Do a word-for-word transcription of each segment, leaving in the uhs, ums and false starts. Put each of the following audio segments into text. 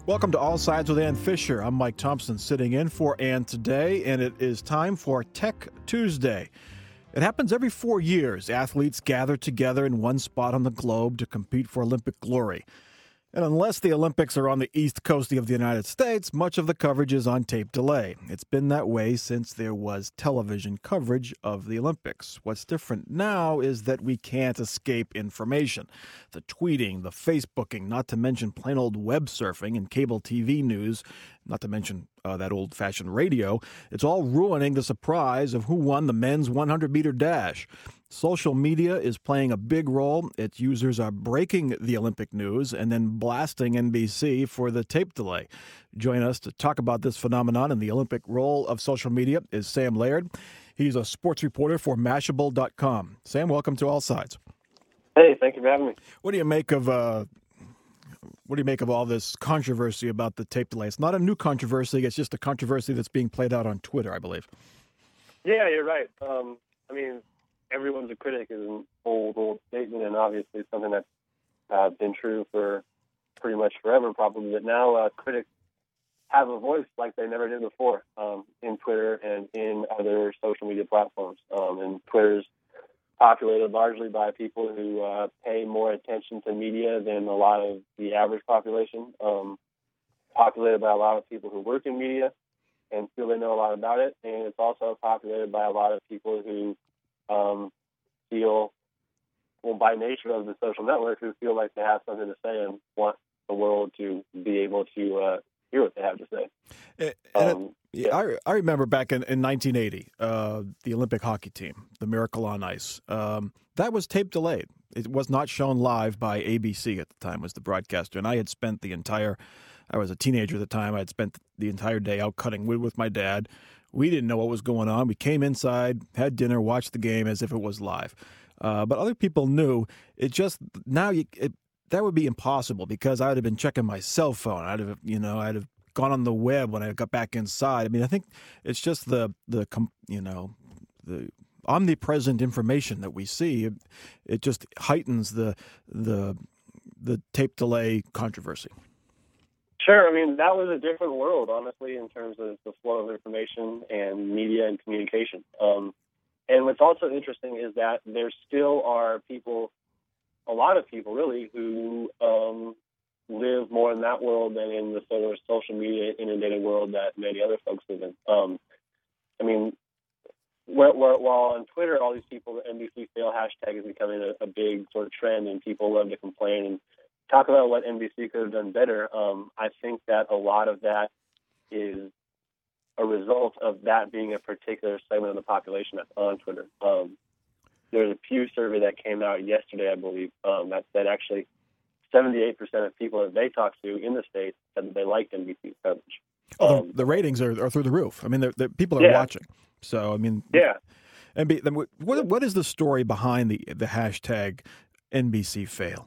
Welcome to All Sides with Ann Fisher. I'm Mike Thompson sitting in for Ann today, and it is time for Tech Tuesday. It happens every four years. Athletes gather together in one spot on the globe to compete for Olympic glory. And unless the Olympics are on the east coast of the United States, much of the coverage is on tape delay. It's been that way since there was television coverage of the Olympics. What's different now is that we can't escape information. The tweeting, the Facebooking, not to mention plain old web surfing and cable T V news, not to mention uh, that old-fashioned radio, it's all ruining the surprise of who won the men's one hundred meter dash. Social media is playing a big role. Its users are breaking the Olympic news and then blasting N B C for the tape delay. Join us to talk about this phenomenon and the Olympic role of social media is Sam Laird. He's a sports reporter for Mashable dot com. Sam, welcome to All Sides. Hey, thank you for having me. What do you make of uh, what do you make of all this controversy about the tape delay? It's not a new controversy. It's just a controversy that's being played out on Twitter, I believe. Yeah, you're right. Um, I mean, everyone's a critic is an old, old statement, and obviously something that's uh, been true for pretty much forever, probably. But now uh, critics have a voice like they never did before um, in Twitter and in other social media platforms. Um, and Twitter's populated largely by people who uh, pay more attention to media than a lot of the average population. Um, populated by a lot of people who work in media and feel they know a lot about it. And it's also populated by a lot of people who Um, feel, well, by nature of the social network, who feel like they have something to say and want the world to be able to uh, hear what they have to say. And Um, it, yeah. I, I remember back in, in nineteen eighty, uh, the Olympic hockey team, the Miracle on Ice, um, that was tape delayed. It was not shown live by A B C at the time, was the broadcaster. And I had spent the entire, I was a teenager at the time, I had spent the entire day out cutting wood with my dad. We didn't know what was going on. We came inside, had dinner, watched the game as if it was live. Uh, but other people knew. It just now you, it, that would be impossible because I would have been checking my cell phone. I'd have, you know, I'd have gone on the web when I got back inside. I mean, I think it's just the the you know the omnipresent information that we see. It, it just heightens the the the tape delay controversy. Sure. I mean, that was a different world, honestly, in terms of the flow of information and media and communication. Um, and what's also interesting is that there still are people, a lot of people really, who um, live more in that world than in the sort of social media inundated world that many other folks live in. Um, I mean, while, while on Twitter, all these people, the N B C fail hashtag is becoming a, a big sort of trend, and people love to complain and talk about what N B C could have done better. Um, I think that a lot of that is a result of that being a particular segment of the population that's on Twitter. Um, there's a Pew survey that came out yesterday, I believe, um, that said actually seventy-eight percent of people that they talked to in the States said that they liked N B C's coverage. Oh, Um, the, the ratings are, are through the roof. I mean, the, the people are yeah. watching. So, I mean, yeah. N B C, what, what is the story behind the, the hashtag N B C fail?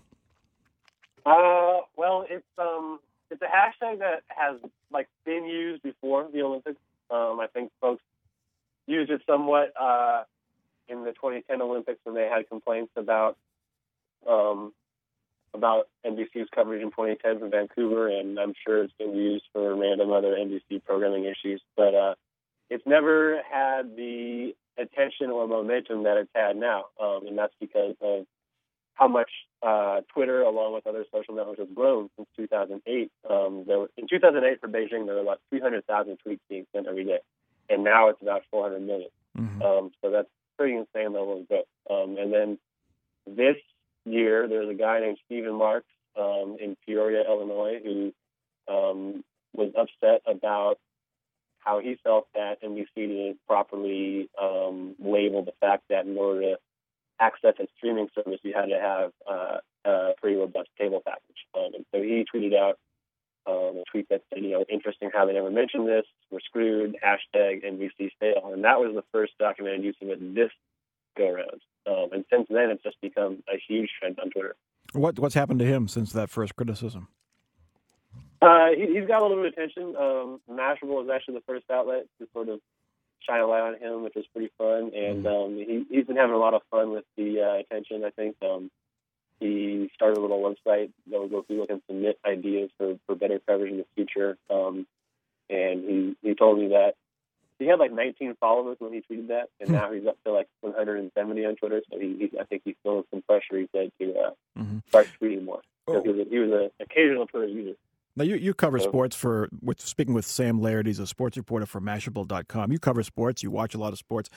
Uh, well, it's um, it's a hashtag that has like been used before the Olympics. Um, I think folks used it somewhat uh, in the twenty ten Olympics when they had complaints about um, about N B C's coverage in twenty ten from Vancouver, and I'm sure it's been used for random other N B C programming issues. But uh, it's never had the attention or momentum that it's had now, um, and that's because of how much uh, Twitter, along with other social networks, has grown since two thousand eight. Um, there were, in two thousand eight for Beijing, there were about three hundred thousand tweets being sent every day, and now it's about four hundred million. Mm-hmm. Um, so that's pretty insane level of growth. Um, and then this year, there's a guy named Stephen Marks um, in Peoria, Illinois, who um, was upset about how he felt that N B C didn't properly um, label the fact that in order to access a streaming service, you had to have uh, a pretty robust cable package. Um, and so he tweeted out um, a tweet that said, you know, interesting how they never mentioned this. We're screwed. Hashtag N B C fail. And that was the first documented use of it this go around. Um, and since then, it's just become a huge trend on Twitter. What What's happened to him since that first criticism? Uh, he, he's got a little bit of attention. Um, Mashable is actually the first outlet to sort of shine a light on him, which is pretty fun. And um, he, he's been having a lot of fun with the uh, attention, I think. Um, he started a little website that will go through and submit ideas for, for better coverage in the future. Um, and he, he told me that he had like nineteen followers when he tweeted that, and now he's up to like one hundred seventy on Twitter. So he, he I think he's feeling some pressure, he said, to uh, mm-hmm. start tweeting more. Oh. He was, a, he was an occasional Twitter user. Now, you, you cover so, sports for, with, speaking with Sam Laird, he's a sports reporter for Mashable dot com. You cover sports, you watch a lot of sports.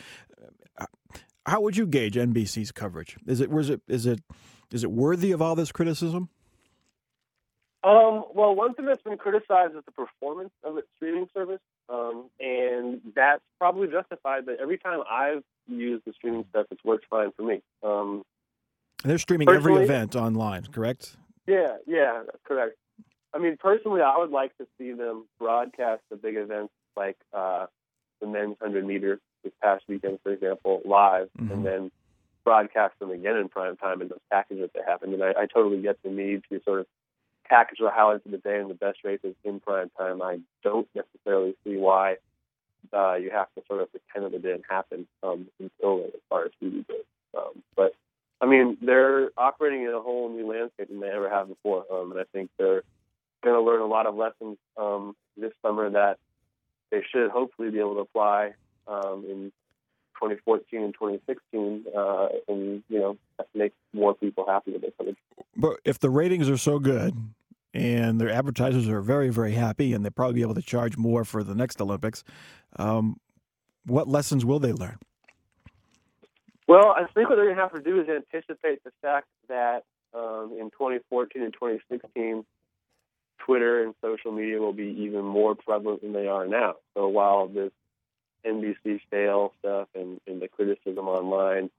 How would you gauge N B C's coverage? Is it, was it, is it, is it worthy of all this criticism? Um, well, one thing that's been criticized is the performance of its streaming service, um, and that's probably justified. But every time I've used the streaming stuff, it's worked fine for me. Um, and they're streaming every event online, correct? Yeah, yeah, that's correct. I mean, personally, I would like to see them broadcast the big events like uh, the men's one hundred meter this past weekend, for example, live, mm-hmm. and then broadcast them again in prime time in those packages that they have. And I, I totally get the need to sort of package the highlights of the day and the best races in prime time. I don't necessarily see why uh, you have to sort of pretend that it didn't happen um, until as far as T V goes. Um, but, I mean, they're operating in a whole new landscape than they ever have before, um, and I think they're going to learn a lot of lessons um, this summer that they should hopefully be able to apply um, in twenty fourteen and twenty sixteen, uh, and, you know, make more people happy with their coverage. But if the ratings are so good and their advertisers are very, very happy and they'll probably be able to charge more for the next Olympics, um, what lessons will they learn? Well, I think what they're going to have to do is anticipate the fact that um, in twenty fourteen and twenty sixteen, Twitter and social media will be even more prevalent than they are now. So while this N B C stale stuff and, and the criticism online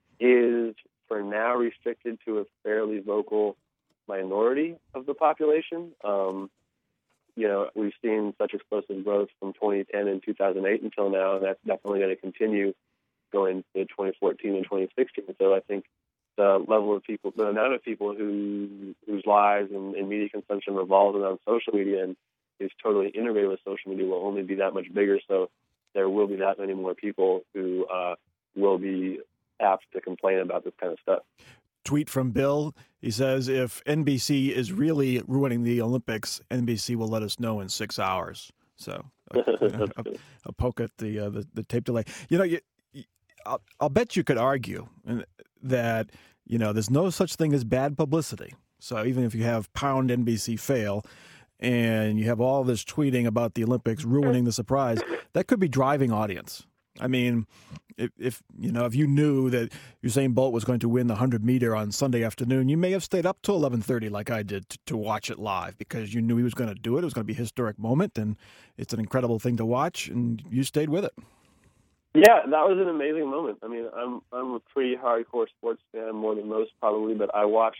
is for now restricted to a fairly vocal minority of the population, um, you know, we've seen such explosive growth from twenty ten and two thousand eight until now, and that's definitely going to continue going to twenty fourteen and twenty sixteen. So I think the level of people, the amount of people who whose lives and, and media consumption revolves around social media and is totally integrated with social media will only be that much bigger. So there will be that many more people who uh, will be apt to complain about this kind of stuff. Tweet from Bill. He says, if N B C is really ruining the Olympics, N B C will let us know in six hours. So a, a, a poke at the, uh, the the tape delay. You know, you, you, I'll, I'll bet you could argue that, you know, there's no such thing as bad publicity. So even if you have pound N B C fail and you have all this tweeting about the Olympics ruining the surprise, that could be driving audience. I mean, if, if you know, if you knew that Usain Bolt was going to win the one hundred meter on Sunday afternoon, you may have stayed up till eleven thirty like I did to, to watch it live because you knew he was going to do it. It was going to be a historic moment, and it's an incredible thing to watch, and you stayed with it. Yeah, that was an amazing moment. I mean, I'm I'm a pretty hardcore sports fan, more than most probably, but I watched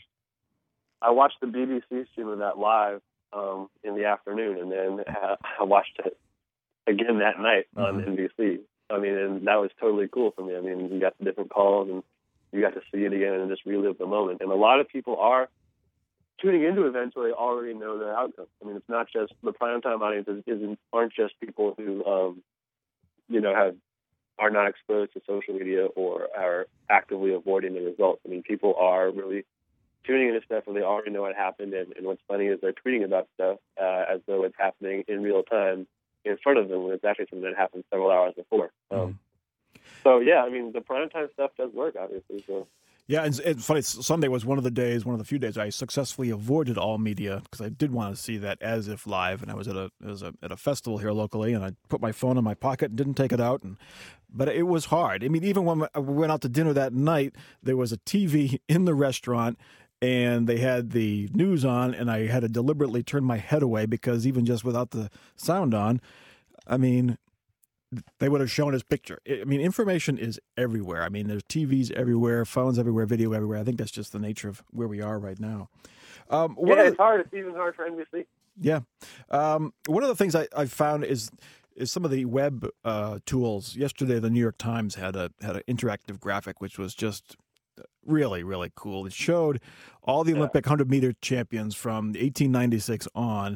I watched the B B C stream of that live um, in the afternoon, and then I watched it again that night on mm-hmm. N B C. I mean, and that was totally cool for me. I mean, you got the different calls, and you got to see it again and just relive the moment. And a lot of people are tuning into events where they already know their outcome. I mean, it's not just the primetime audience isn't aren't just people who um, you know have are not exposed to social media or are actively avoiding the results. I mean, people are really tuning into stuff and they already know what happened. And, and what's funny is they're tweeting about stuff uh, as though it's happening in real time in front of them when it's actually something that happened several hours before. Um, mm. So, yeah, I mean, the primetime stuff does work, obviously. So. Yeah, and it's funny. Sunday was one of the days, one of the few days I successfully avoided all media because I did want to see that as if live. And I was at a, was a at a festival here locally, and I put my phone in my pocket and didn't take it out. And but it was hard. I mean, even when we went out to dinner that night, there was a T V in the restaurant, and they had the news on, and I had to deliberately turn my head away because even just without the sound on, I mean, they would have shown his picture. I mean, information is everywhere. I mean, there's T Vs everywhere, phones everywhere, video everywhere. I think that's just the nature of where we are right now. Um, yeah, it's the, hard. It's even hard for N B C. Yeah. Um, one of the things I, I found is is some of the web uh, tools. Yesterday, the New York Times had a had an interactive graphic, which was just really, really cool. It showed all the Olympic one hundred meter champions from eighteen ninety-six on.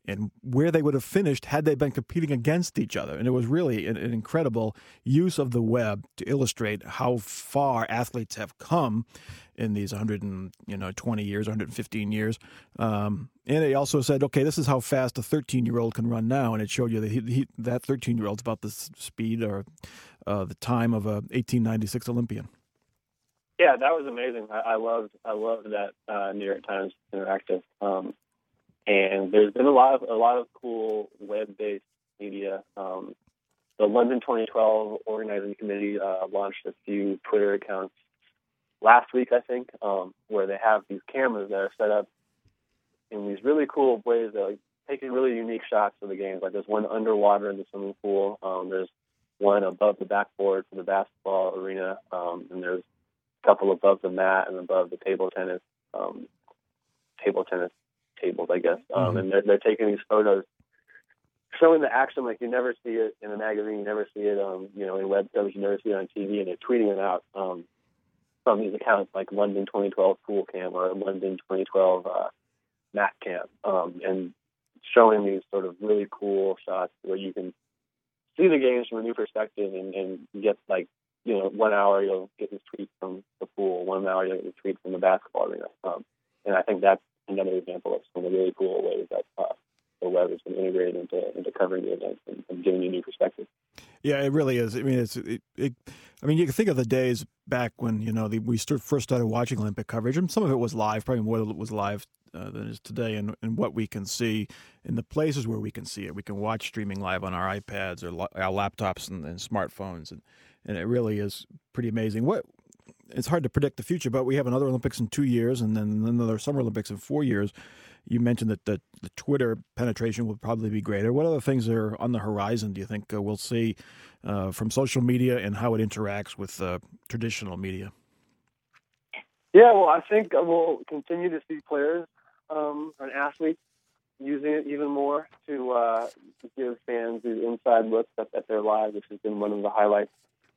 and where they would have finished had they been competing against each other. And it was really an, an incredible use of the web to illustrate how far athletes have come in these one hundred twenty years, one hundred fifteen years. Um, and it also said, okay, this is how fast a thirteen-year-old can run now. And it showed you that he, he, that thirteen-year-old's about the speed or uh, the time of a eighteen ninety-six Olympian. Yeah, that was amazing. I, I loved I loved that uh, New York Times Interactive. Um, and there's been a lot of a lot of cool web-based media. Um, the London twenty twelve organizing committee uh, launched a few Twitter accounts last week, I think, um, where they have these cameras that are set up in these really cool ways that like taking really unique shots of the games. Like there's one underwater in the swimming pool. Um, there's one above the backboard for the basketball arena, um, and there's couple above the mat and above the table tennis, um, table tennis tables, I guess. Um, mm-hmm. And they're, they're taking these photos, showing the action like you never see it in a magazine, you never see it, um, you know, in web coverage, you never see it on T V, and they're tweeting it out um, from these accounts like London twenty twelve Pool Cam or London twenty twelve uh, Mat Cam, um, and showing these sort of really cool shots where you can see the games from a new perspective and, and get like, you know, one hour you'll get this tweet from the pool, one hour you'll get this tweet from the basketball arena. Um, and I think that's another example of some of the really cool ways that uh, the web has been integrated into, into covering the events and, and giving you a new perspective. Yeah, it really is. I mean, it's. It, it, I mean, you can think of the days back when you know the, we st- first started watching Olympic coverage, and some of it was live, probably more than it was live uh, than it is today. And, and what we can see in the places where we can see it, we can watch streaming live on our iPads or lo- our laptops and, and smartphones, and and it really is pretty amazing. What it's hard to predict the future, but we have another Olympics in two years, and then another Summer Olympics in four years. You mentioned that the, the Twitter penetration will probably be greater. What other things are on the horizon do you think uh, we'll see uh, from social media and how it interacts with uh, traditional media? Yeah, well, I think we'll continue to see players um, and athletes using it even more to, uh, to give fans these inside looks at, at their lives, which has been one of the highlights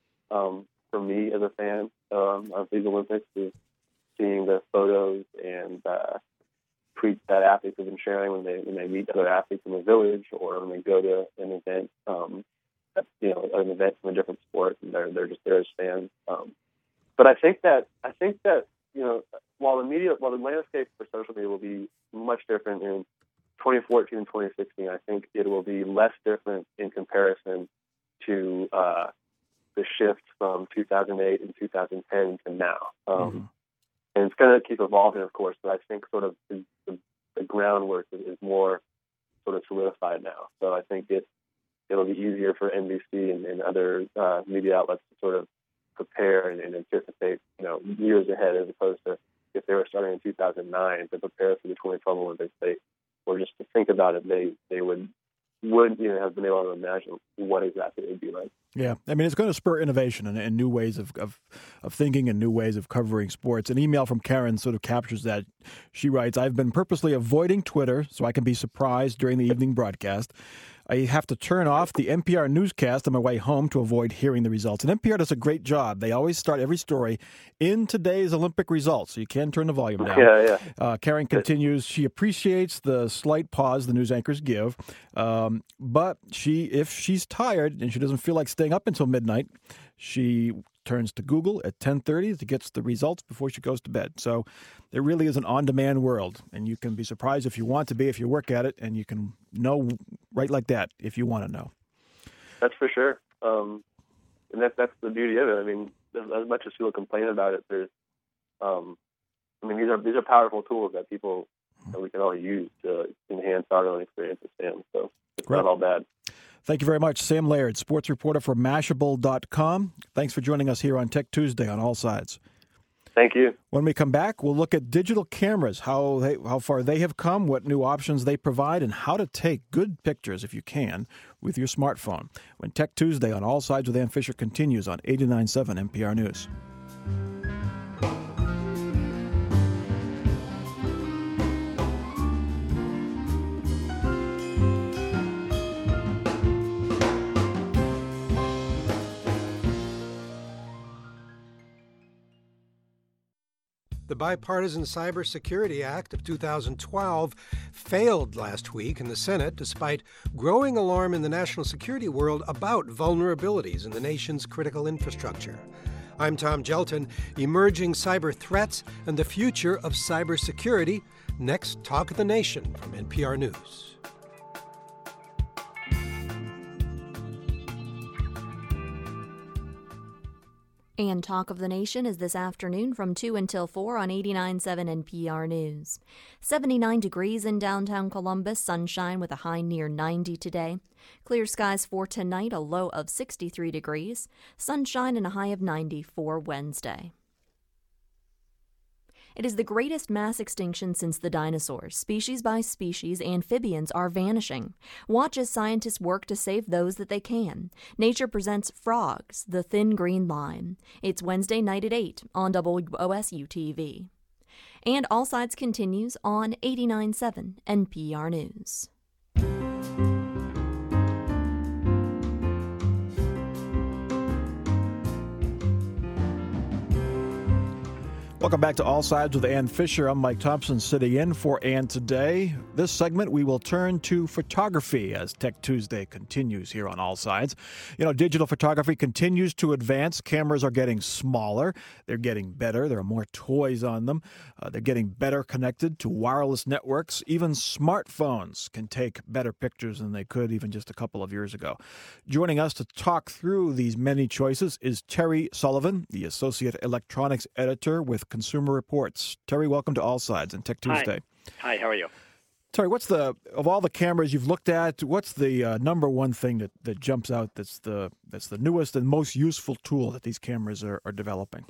um, for me as a fan um, of these Olympics, is seeing the photos and uh, tweets that athletes have been sharing when they when they meet other athletes in the village or when they go to an event, um, you know, an event from a different sport, and they're they're just there as fans. Um, but I think that I think that you know, while the media, while the landscape for social media will be much different in twenty fourteen and twenty sixteen, I think it will be less different in comparison to uh, the shift from two thousand eight and two thousand ten to now. Um, mm-hmm. And it's going to keep evolving, of course, but I think sort of the, the, the groundwork is, is more sort of solidified now. So I think it, it'll be easier for N B C and, and other uh, media outlets to sort of prepare and, and anticipate, you know, years ahead, as opposed to if they were starting in two thousand nine to prepare for the twenty twelve Olympics, they, or just to think about it, they, they would wouldn't you know, have been able to imagine what exactly it would be like. Yeah, I mean, it's going to spur innovation and, and new ways of, of of thinking and new ways of covering sports. An email from Karen sort of captures that. She writes, I've been purposely avoiding Twitter so I can be surprised during the evening broadcast. I have to turn off the N P R newscast on my way home to avoid hearing the results. And N P R does a great job. They always start every story in today's Olympic results, so you can turn the volume down. Yeah, yeah. Uh, Karen continues, she appreciates the slight pause the news anchors give, um, but she, if she's tired and she doesn't feel like staying up until midnight, she turns to Google at ten thirty to get the results before she goes to bed. So it really is an on-demand world, and you can be surprised if you want to be, if you work at it, and you can know right like that if you want to know. That's for sure. Um, and that, that's the beauty of it. I mean, as much as people complain about it, there's, um, I mean, these are these are powerful tools that people, that we can all use to enhance our own experience as fans. So it's Great. Not all bad. Thank you very much, Sam Laird, sports reporter for Mashable dot com. Thanks for joining us here on Tech Tuesday on All Sides. Thank you. When we come back, we'll look at digital cameras, how they, how far they have come, what new options they provide, and how to take good pictures, if you can, with your smartphone. When Tech Tuesday on All Sides with Ann Fisher continues on eighty-nine point seven N P R News. The Bipartisan Cybersecurity Act of two thousand twelve failed last week in the Senate despite growing alarm in the national security world about vulnerabilities in the nation's critical infrastructure. I'm Tom Gelton. Emerging cyber threats and the future of cybersecurity. Next, Talk of the Nation from N P R News. And Talk of the Nation is this afternoon from two until four on eighty-nine point seven N P R News. seventy-nine degrees in downtown Columbus, sunshine with a high near ninety today. Clear skies for tonight, a low of sixty-three degrees. Sunshine and a high of ninety for Wednesday. It is the greatest mass extinction since the dinosaurs. Species by species, amphibians are vanishing. Watch as scientists work to save those that they can. Nature presents Frogs, the Thin Green Line. It's Wednesday night at eight on W O S U T V. And All Sides continues on eighty-nine point seven N P R News. Welcome back to All Sides with Ann Fisher. I'm Mike Thompson sitting in for Ann today. This segment, we will turn to photography as Tech Tuesday continues here on All Sides. You know, digital photography continues to advance. Cameras are getting smaller. They're getting better. There are more toys on them. Uh, they're getting better connected to wireless networks. Even smartphones can take better pictures than they could even just a couple of years ago. Joining us to talk through these many choices is Terry Sullivan, the Associate Electronics Editor with Consumer Reports. Terry, welcome to All Sides and Tech Tuesday. Hi. Hi, how are you? Terry, what's the, of all the cameras you've looked at, what's the uh, number one thing that, that jumps out that's the that's the newest and most useful tool that these cameras are, are developing?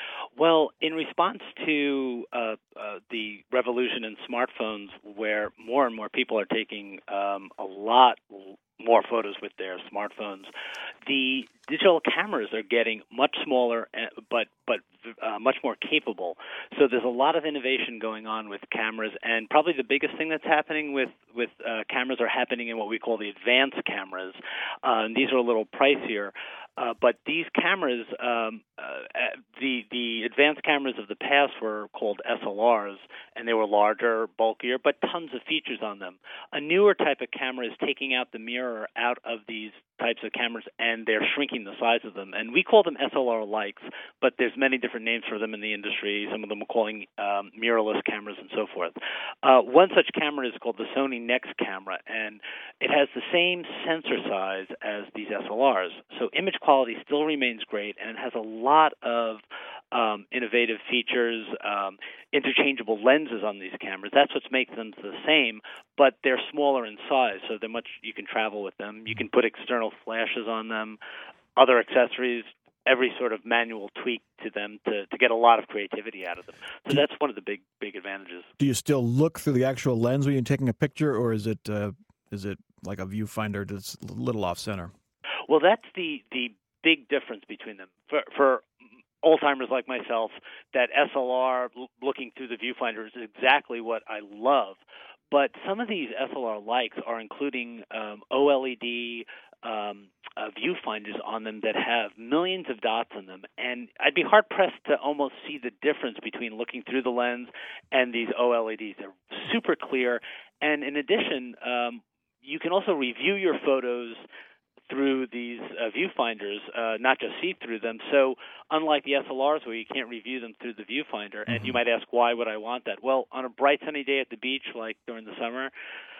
Well, in response to uh, uh, the revolution in smartphones, where more and more people are taking um, a lot more photos with their smartphones, the digital cameras are getting much smaller, but but uh, much more capable. So there's a lot of innovation going on with cameras, and probably the biggest thing that's happening with with uh, cameras are happening in what we call the advanced cameras. Uh, and these are a little pricier. Uh, but these cameras, um, uh, the the advanced cameras of the past were called S L Rs, and they were larger, bulkier, but tons of features on them. A newer type of camera is taking out the mirror out of these types of cameras, and they're shrinking the size of them. And we call them S L R-likes, but there's many different names for them in the industry. Some of them are calling um, mirrorless cameras and so forth. Uh, one such camera is called the Sony Nex camera, and it has the same sensor size as these S L Rs. So image quality still remains great, and it has a lot of um, innovative features, um, interchangeable lenses on these cameras. That's what makes them the same, but they're smaller in size, so they're much. You can travel with them. You can put external flashes on them, other accessories, every sort of manual tweak to them to, to get a lot of creativity out of them. So that's one of the big big advantages. Do you still look through the actual lens when you're taking a picture, or is it uh, is it like a viewfinder that's a little off center? Well, that's the the big difference between them. For, for old-timers like myself, that S L R looking through the viewfinder is exactly what I love. But some of these S L R-likes are including um, OLED um, uh, viewfinders on them that have millions of dots in them. And I'd be hard-pressed to almost see the difference between looking through the lens and these OLEDs. They're super clear. And in addition, um, you can also review your photos through these uh, viewfinders, uh, not just see through them. So unlike the S L Rs where you can't review them through the viewfinder, and mm-hmm. you might ask, why would I want that? Well, on a bright sunny day at the beach, like during the summer,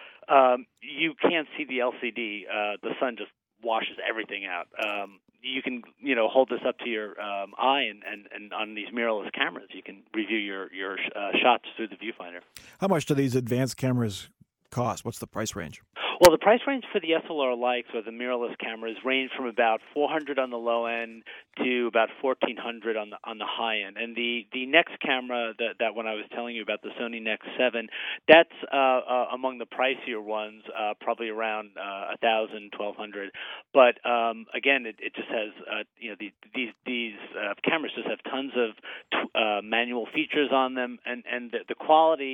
um, you can't see the L C D. Uh, the sun just washes everything out. Um, you can, you know, hold this up to your um, eye, and, and, and on these mirrorless cameras, you can review your, your uh, shots through the viewfinder. How much do these advanced cameras cost? What's the price range? Well, the price range for the S L R-likes or the mirrorless cameras range from about four hundred dollars on the low end to about fourteen hundred dollars on the on the high end. And the, the Nex camera, that, that one I was telling you about, the Sony Nex seven, that's uh, uh, among the pricier ones, uh, probably around uh, one thousand dollars, twelve hundred dollars. But um, again, it, it just has, uh, you know, the, these these uh, cameras just have tons of uh, manual features on them, and, and the, the quality,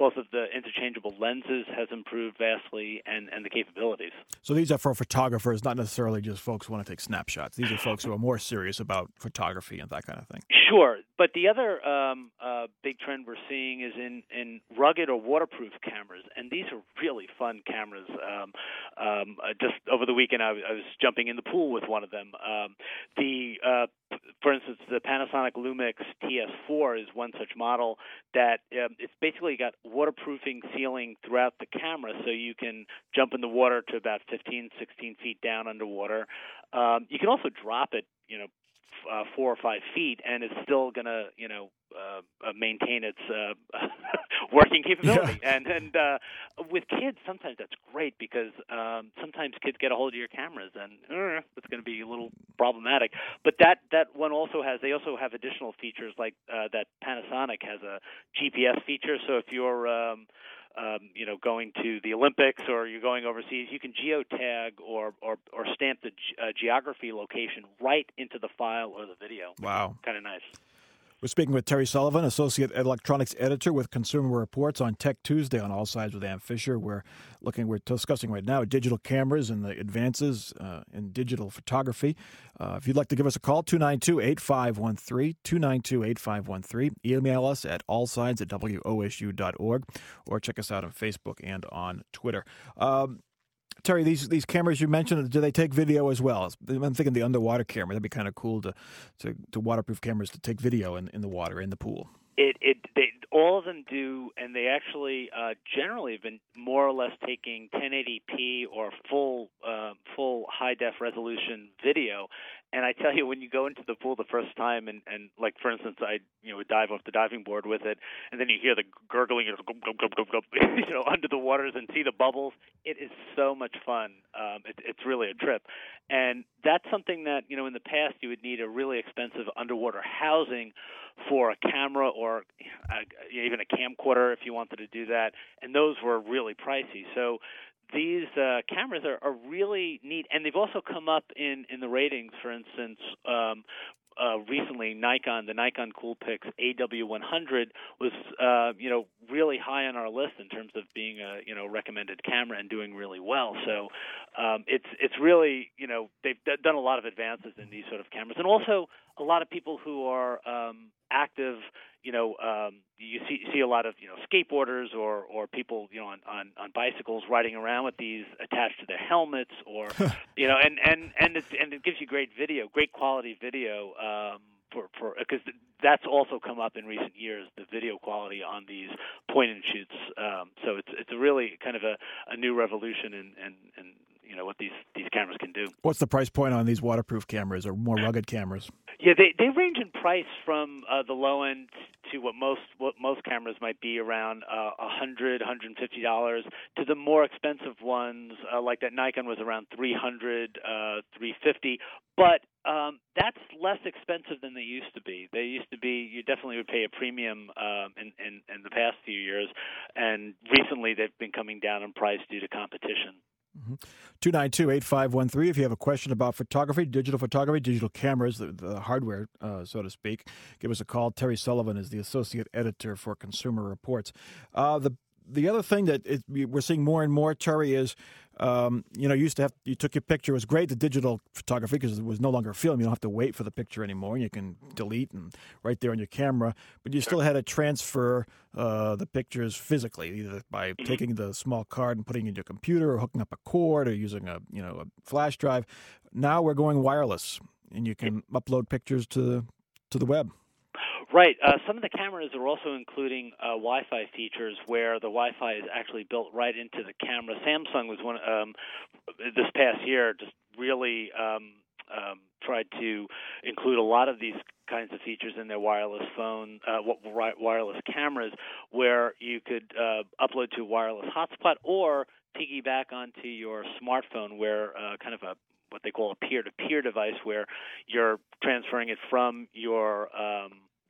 both of the interchangeable lenses has improved vastly, and, and the capabilities. So these are for photographers, not necessarily just folks who want to take snapshots. These are folks who are more serious about photography and that kind of thing. Sure, but the other um, uh, big trend we're seeing is in, in rugged or waterproof cameras, and these are really fun cameras. Um, um, uh, just over the weekend, I was, I was jumping in the pool with one of them. Um, the uh, For instance, the Panasonic Lumix T S four is one such model that um, it's basically got waterproofing sealing throughout the camera, so you can jump in the water to about fifteen, sixteen feet down underwater. Um, you can also drop it, you know, Uh, four or five feet, and it's still going to, you know, uh, uh, maintain its uh, working capability. Yeah. And and uh, with kids, sometimes that's great because um, sometimes kids get a hold of your cameras, and uh, it's going to be a little problematic. But that that one also has. They also have additional features like uh, that. Panasonic has a G P S feature, so if you're um, Um, you know, going to the Olympics or you're going overseas, you can geotag or or, or stamp the ge- uh, geography location right into the file or the video. Wow. Kind of nice. We're speaking with Terry Sullivan, Associate Electronics Editor with Consumer Reports on Tech Tuesday on All Sides with Ann Fisher. We're looking, we're discussing right now digital cameras and the advances uh, in digital photography. Uh, if you'd like to give us a call, two nine two, eight five one three, two nine two, eight five one three. Email us at allsides at w o s u dot org or check us out on Facebook and on Twitter. Um, Terry, these these cameras you mentioned, do they take video as well? I'm thinking the underwater camera. That'd be kind of cool to, to, to waterproof cameras to take video in, in the water, in the pool. It, it, they, all of them do, and they actually uh, generally have been more or less taking ten eighty p or full uh, full high def resolution video. And I tell you, when you go into the pool the first time, and, and like for instance, I you know would dive off the diving board with it, and then you hear the gurgling, you know, gub, gub, gub, gub, you know, under the waters and see the bubbles. It is so much fun. Um, it, it's really a trip, and that's something that you know in the past you would need a really expensive underwater housing for a camera or uh, even a camcorder if you wanted to do that, and those were really pricey. So these uh, cameras are, are really neat, and they've also come up in, in the ratings. For instance, um, uh, recently Nikon, the Nikon Coolpix A W one hundred was uh, you know really high on our list in terms of being a you know recommended camera and doing really well. So um, it's it's really you know they've d- done a lot of advances in these sort of cameras, and also a lot of people who are um, active. You know, um, you see you see a lot of you know skateboarders or, or people you know on, on, on bicycles riding around with these attached to their helmets, or you know, and and and, it's, and it gives you great video, great quality video. Um, for for because that's also come up in recent years, the video quality on these point and shoots. Um, so it's it's a really kind of a, a new revolution in, in, in you know what these, these cameras can do. What's the price point on these waterproof cameras or more rugged cameras? Yeah, they they range in price from uh, the low end to what most what most cameras might be around uh, one hundred dollars, one hundred fifty dollars to the more expensive ones uh, like that Nikon was around three hundred dollars, uh, three hundred fifty dollars. But um, that's less expensive than they used to be. They used to be you definitely would pay a premium um, in, in in the past few years, and recently they've been coming down in price due to competition. Mm-hmm. two nine two, eight five one three. If you have a question about photography, digital photography, digital cameras, the, the hardware, uh, so to speak, give us a call. Terry Sullivan is the Associate Editor for Consumer Reports. Uh, the the other thing that it, we're seeing more and more, Terry, is um, you know, you used to have, you took your picture. It was great, the digital photography, because it was no longer film. You don't have to wait for the picture anymore. You can delete and right there on your camera. But you still had to transfer uh, the pictures physically, either by mm-hmm. taking the small card and putting it in your computer, or hooking up a cord, or using a you know a flash drive. Now we're going wireless, and you can upload pictures to to the web. Right. Uh, some of the cameras are also including uh, Wi-Fi features where the Wi-Fi is actually built right into the camera. Samsung was one um, this past year just really um, um, tried to include a lot of these kinds of features in their wireless phone, uh, wireless cameras, where you could uh, upload to a wireless hotspot or piggyback onto your smartphone, where uh, kind of a what they call a peer-to-peer device, where you're transferring it from your um,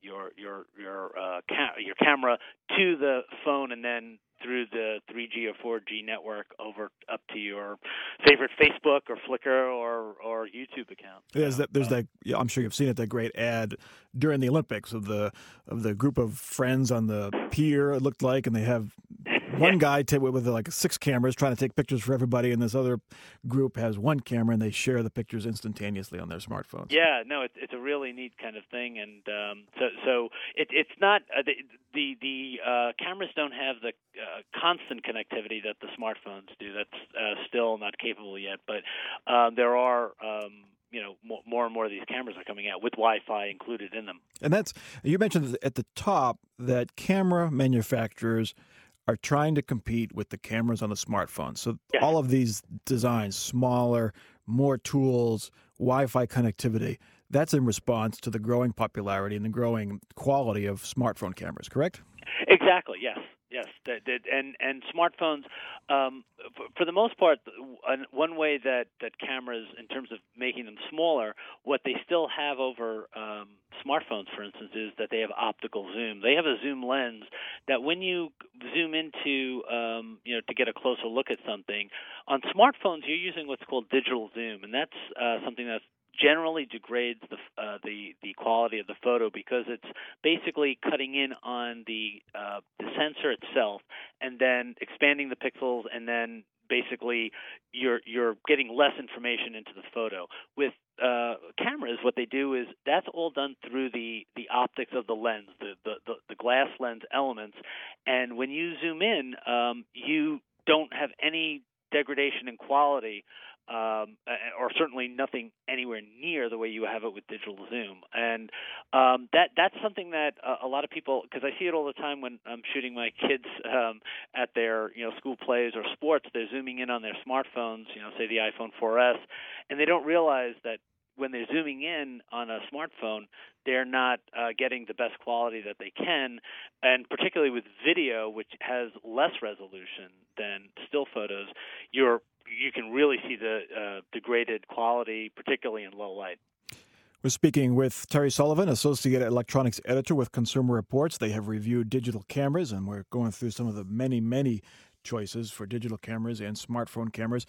your your your uh, ca- your camera to the phone and then through the three G or four G network over up to your favorite Facebook or Flickr or, or YouTube account. There's so, that. There's uh, that. Yeah, I'm sure you've seen it. That great ad during the Olympics of the of the group of friends on the pier. It looked like, and they have one guy t- with like six cameras trying to take pictures for everybody, and this other group has one camera, and they share the pictures instantaneously on their smartphones. Yeah, no, it's it's a really neat kind of thing, and um, so so it, it's not uh, the the, the uh, cameras don't have the uh, constant connectivity that the smartphones do. That's uh, still not capable yet, but uh, there are. Um, you know, more, more and more of these cameras are coming out with Wi-Fi included in them. And that's, you mentioned at the top that camera manufacturers are trying to compete with the cameras on the smartphones. So Yeah. all of these designs, smaller, more tools, Wi-Fi connectivity, that's in response to the growing popularity and the growing quality of smartphone cameras, correct? Exactly, yes. Yes, that, that, and and smartphones, um, for, for the most part, one way that, that cameras, in terms of making them smaller, what they still have over um, smartphones, for instance, is that they have optical zoom. They have a zoom lens that when you zoom into, um, you know, to get a closer look at something, on smartphones you're using what's called digital zoom, and that's uh, something that's generally degrades the uh, the the quality of the photo because it's basically cutting in on the uh, the sensor itself and then expanding the pixels, and then basically you're you're getting less information into the photo. With uh, cameras, what they do is that's all done through the, the optics of the lens, the, the, the, the glass lens elements, and when you zoom in, um, you don't have any degradation in quality. Um, or certainly nothing anywhere near the way you have it with digital zoom, and um, that that's something that uh, a lot of people, because I see it all the time when I'm shooting my kids um, at their you know school plays or sports, they're zooming in on their smartphones, you know, say the iPhone four S, and they don't realize that when they're zooming in on a smartphone, they're not uh, getting the best quality that they can, and particularly with video, which has less resolution than still photos, you're you can really see the uh, degraded quality, particularly in low light. We're speaking with Terry Sullivan, Associate Electronics Editor with Consumer Reports. They have reviewed digital cameras, and we're going through some of the many, many choices for digital cameras and smartphone cameras.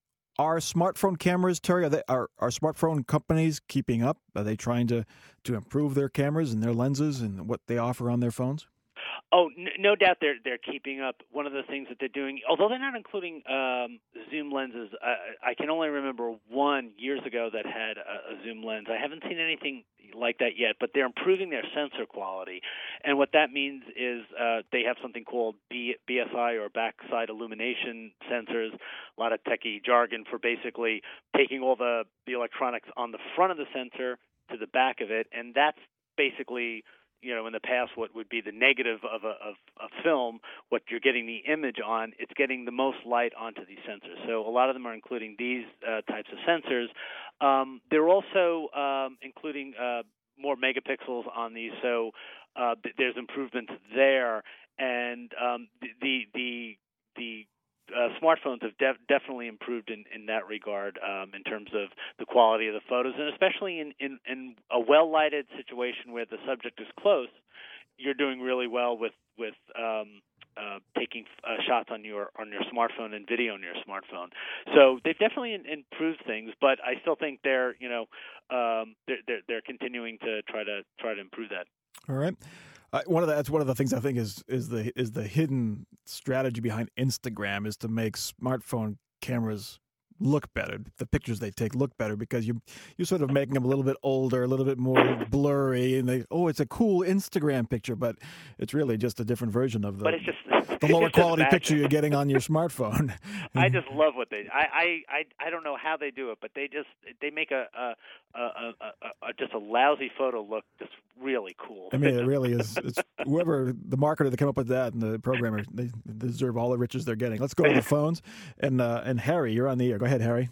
Are smartphone cameras, Terry, are, they, are, are smartphone companies keeping up? Are they trying to, to improve their cameras and their lenses and what they offer on their phones? Oh, n- no doubt they're they're keeping up. One of the things that they're doing, although they're not including um, zoom lenses, I, I can only remember one years ago that had a, a zoom lens. I haven't seen anything like that yet, but they're improving their sensor quality. And what that means is uh, they have something called B- BSI or backside illumination sensors, a lot of techie jargon for basically taking all the, the electronics on the front of the sensor to the back of it, and that's basically, you know, in the past, what would be the negative of a, of a film, what you're getting the image on, it's getting the most light onto these sensors. So a lot of them are including these uh, types of sensors. Um, they're also um, including uh, more megapixels on these, so uh, th- there's improvements there. And um, the the the Uh, smartphones have def- definitely improved in, in that regard um, in terms of the quality of the photos, and especially in, in, in a well-lighted situation where the subject is close, you're doing really well with with um, uh, taking uh, shots on your on your smartphone and video on your smartphone. So they've definitely in, improved things, but I still think they're you know um, they're, they're they're continuing to try to try to improve that. All right. Uh, one of the, that's one of the things I think is is the is the hidden strategy behind Instagram is to make smartphone cameras look better. The pictures they take look better because you you're sort of making them a little bit older, a little bit more blurry, and they oh it's a cool Instagram picture, but it's really just a different version of the But it's just the lower it's quality just picture you're getting on your smartphone. I just love what they. I, I, I, I don't know how they do it, but they just they make a a, a, a, a just a lousy photo look just really cool. I mean, it really is. It's whoever the marketer that came up with that and the programmer, they deserve all the riches they're getting. Let's go to the phones, and uh, and Harry, you're on the air. Go ahead, Harry.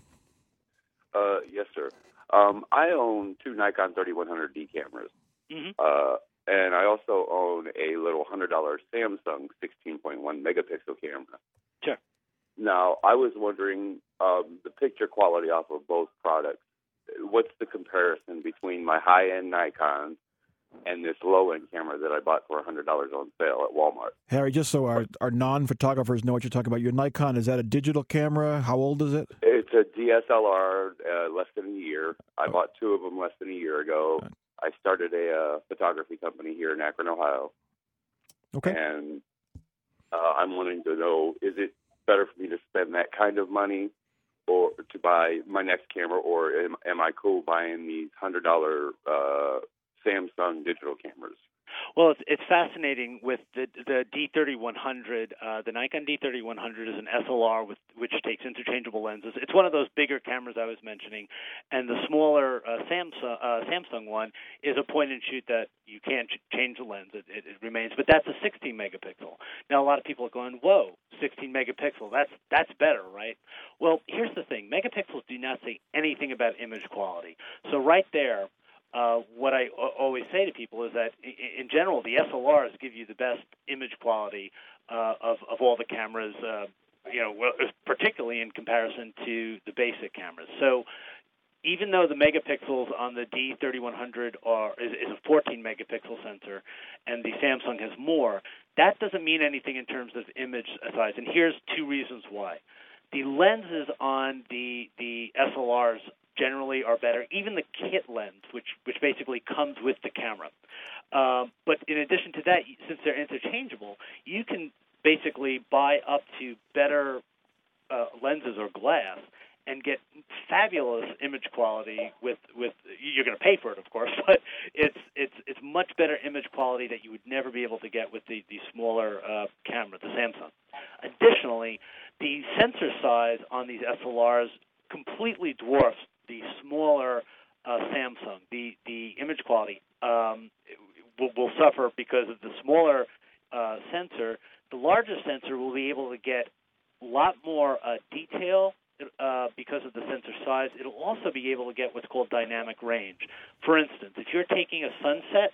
Uh, yes, sir. Um, I own two Nikon thirty-one hundred D cameras. Mm-hmm. Uh, and I also own a little one hundred dollars Samsung sixteen point one megapixel camera. Sure. Now, I was wondering um, the picture quality off of both products. What's the comparison between my high-end Nikons and this low-end camera that I bought for one hundred dollars on sale at Walmart. Harry, just so our, our non-photographers know what you're talking about, your Nikon, is that a digital camera? How old is it? It's a D S L R, uh, less than a year. I oh. bought two of them less than a year ago. Right. I started a uh, photography company here in Akron, Ohio. Okay. And uh, I'm wanting to know, is it better for me to spend that kind of money or to buy my next camera, or am, am I cool buying these one hundred dollars uh, Samsung digital cameras? Well, it's, it's fascinating with the the D thirty-one hundred. Uh, the Nikon D thirty-one hundred is an S L R with which takes interchangeable lenses. It's one of those bigger cameras I was mentioning, and the smaller uh, Samsung uh, Samsung one is a point and shoot that you can't ch- change the lens. It, it, it remains, but that's a sixteen megapixel. Now, a lot of people are going, "Whoa, sixteen megapixel. That's that's better, right?" Well, here's the thing: megapixels do not say anything about image quality. So right there. Uh, what I o- always say to people is that, I- in general, the S L Rs give you the best image quality uh, of, of all the cameras, uh, you know, particularly in comparison to the basic cameras. So even though the megapixels on the D thirty-one hundred are is, is a fourteen megapixel sensor and the Samsung has more, that doesn't mean anything in terms of image size. And here's two reasons why. The lenses on the, the S L Rs generally are better, even the kit lens, which which basically comes with the camera. Um, but in addition to that, since they're interchangeable, you can basically buy up to better uh, lenses or glass and get fabulous image quality with, with you're going to pay for it, of course, but it's it's it's much better image quality that you would never be able to get with the, the smaller uh, camera, the Samsung. Additionally, the sensor size on these S L Rs completely dwarfs the smaller uh, Samsung. The the image quality um, will, will suffer because of the smaller uh, sensor. The larger sensor will be able to get a lot more uh, detail uh, because of the sensor size. It'll also be able to get what's called dynamic range. For instance, if you're taking a sunset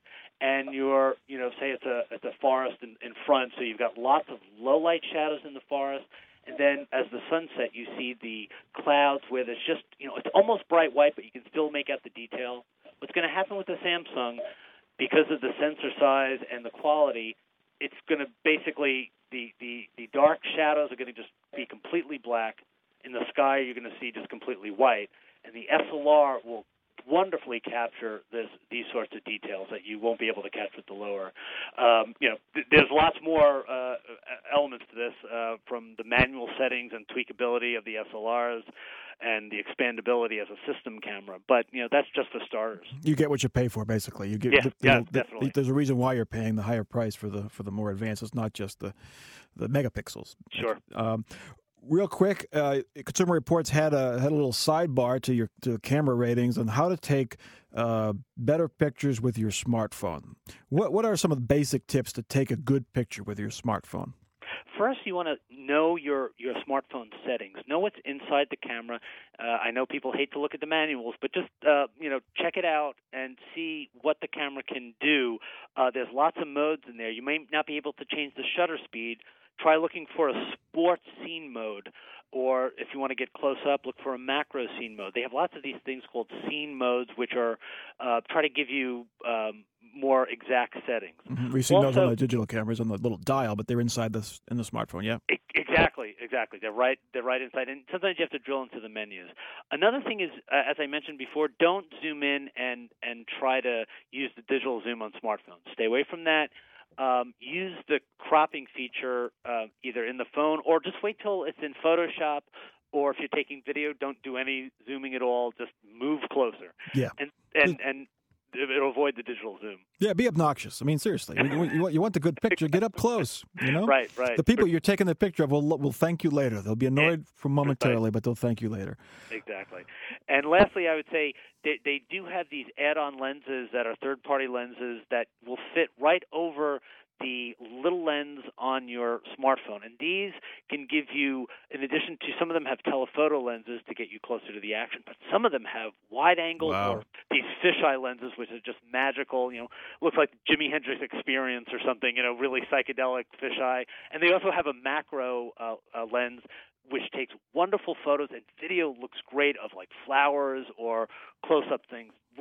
and you're, you know, say it's a it's a forest in, in front, so you've got lots of low light shadows in the forest. And then as the sun sets, you see the clouds where there's just, you know, it's almost bright white, but you can still make out the detail. What's going to happen with the Samsung, because of the sensor size and the quality, it's going to basically, the, the, the dark shadows are going to just be completely black. In the sky, you're going to see just completely white. And the S L R will wonderfully capture this, these sorts of details that you won't be able to catch with the lower. Um, you know, th- there's lots more uh, elements to this, uh, from the manual settings and tweakability of the S L Rs and the expandability as a system camera. But, you know, that's just for starters. You get what you pay for, basically. You get, yeah, the, yeah, the, definitely. There's a reason why you're paying the higher price for the for the more advanced. It's not just the the megapixels. Sure. Um, Real quick, uh, Consumer Reports had a had a little sidebar to your to camera ratings on how to take uh, better pictures with your smartphone. What what are some of the basic tips to take a good picture with your smartphone? First, you want to know your, your smartphone settings. Know what's inside the camera. Uh, I know people hate to look at the manuals, but just uh, you know, check it out and see what the camera can do. Uh, there's lots of modes in there. You may not be able to change the shutter speed. Try looking for a sports scene mode, or if you want to get close up, look for a macro scene mode. They have lots of these things called scene modes, which are uh, try to give you um, more exact settings. Mm-hmm. We've seen also, those on the digital cameras on the little dial, but they're inside the in the smartphone. Yeah, exactly, exactly. They're right. They're right inside, and sometimes you have to drill into the menus. Another thing is, uh, as I mentioned before, don't zoom in and and try to use the digital zoom on smartphones. Stay away from that. Um, use the cropping feature uh, either in the phone or just wait till it's in Photoshop, or if you're taking video, don't do any zooming at all. Just move closer. Yeah. And and, and it'll avoid the digital zoom. Yeah, be obnoxious. I mean, seriously, you, you, want, you want the good picture, get up close, you know? Right, right. The people you're taking the picture of will will thank you later. They'll be annoyed for momentarily, right. but they'll thank you later. Exactly. And lastly, I would say they, they do have these add-on lenses that are third-party lenses that will fit right over the little lens on your smartphone. And these can give you, in addition to, some of them have telephoto lenses to get you closer to the action, but some of them have wide angle wow. or these fisheye lenses, which are just magical, you know, looks like Jimi Hendrix Experience or something, you know, really psychedelic fisheye. And they also have a macro uh, uh, lens which takes wonderful photos, and video looks great of like flowers or close-up things.